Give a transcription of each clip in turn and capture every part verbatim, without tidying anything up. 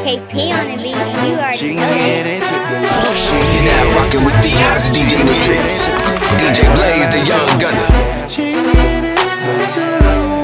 K P on the beat, and you are She can get it too. You're now rocking with the hottest D J in the streets, D J Blaze, the Young Gunner. She can get it too.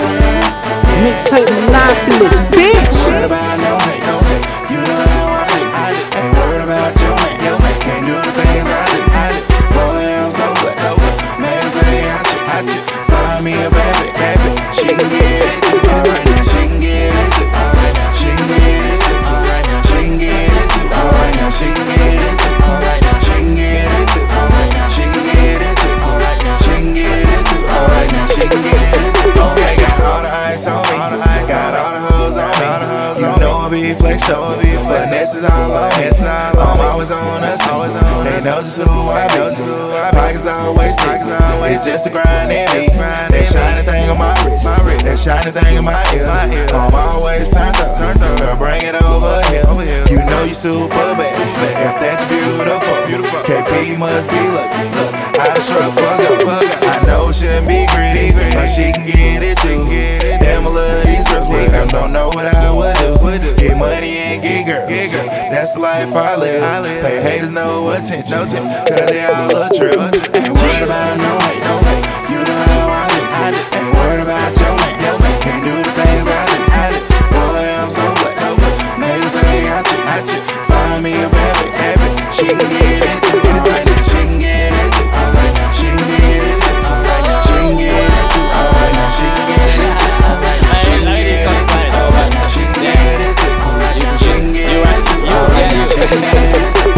Mixtape monopoly, bitch. Worried about no hate, no hate. You know how I do. I do. Ain't worried about your man. Your man can't do the things I do. I do. Boy, I'm so blessed. Man, say I do. I do. Find me a bad bitch, bad bitch. She can get it too. Alright now, she can get it too. Alright now, she can get it too. Alright now, she can get it too. Alright now, she can get it too. Alright now, she can get it too. Alright now, she can get it too. Alright now, she can get it too. Alright now, she can get it too. Okay, got all the ice on me. Got all the hoes on me. You know I be flexed up. But this is all on me. I'm always on us. They know just who I be. Pockets always thick. It's just a grind in me. That shiny thing on my wrist. That shiny thing in my ear. I'm always turned up. Girl, bring it over here. You know you super bad. If that's beautiful, K P must be lucky. I done struck fuck up. I know it shouldn't be greedy, but she can get it too. Damn, I love these girls. We don't know what I would do. Get money and get girls. That's the life I live. Pay haters no attention, cause they all a trip. Ain't worried about no hate, no hate. You know how I do. Ain't worried about your man. Can't do the things I do. Boy, I'm so blessed. Maybe say I do. I do. Find me a bad bitch, bad bitch. She can get it too. Alright now, she can get it too. Alright now, she can get it too. Alright now, she can get it too. Alright now, she can get it too. Alright now, she can get it too. Alright now, she can get it too. Alright now, she can get it too. Alright now, she can get it too.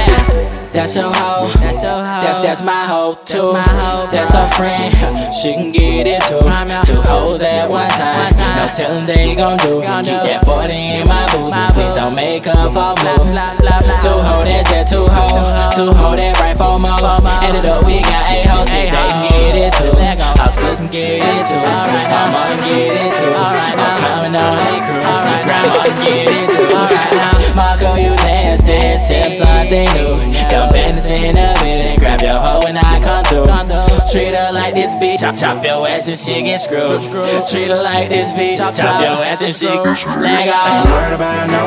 That's your hoe, that's your hoe. That's that's my hoe too. That's her friend, she can get it too. Two hoes at one time, no telling they gon' do. Keep that forty in my boots, please don't make her fall move. Two hoe, that's that two hoes, two hoe that right for more. Ended up we got eight hoes, so they can get it too. Our sis can get it too, mama can get it too. I'm coming on that crew, grandma can get it too. Marco, you nasty, tell something new. Dump bandits in the building, grab your hoe when I come through. Treat her like this bitch, chop, chop your ass and she get screwed. Treat her like this bitch, chop, chop your ass and she leg off. Ain't worried about no